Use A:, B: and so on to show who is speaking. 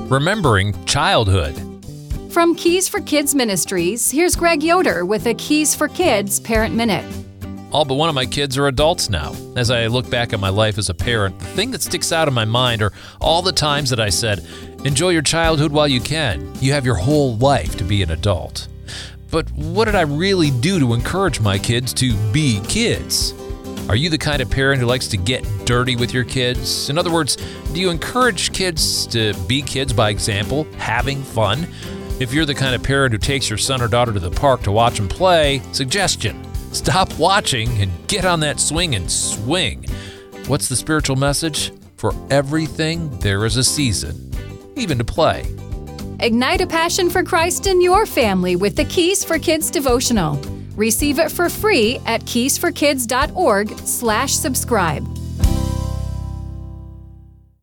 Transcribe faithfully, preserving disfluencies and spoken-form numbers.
A: Remembering Childhood.
B: From Keys for Kids Ministries, here's Greg Yoder with a Keys for Kids Parent Minute.
A: All but one of my kids are adults now. As I look back at my life as a parent, the thing that sticks out in my mind are all the times that I said, enjoy your childhood while you can. You have your whole life to be an adult. But what did I really do to encourage my kids to be kids? Are you the kind of parent who likes to get dirty with your kids? In other words, do you encourage kids to be kids by example, having fun? If you're the kind of parent who takes your son or daughter to the park to watch them play, suggestion, stop watching and get on that swing and swing. What's the spiritual message? For everything, there is a season, even to play.
B: Ignite a passion for Christ in your family with the Keys for Kids devotional. Receive it for free at keys for kids dot org slash subscribe.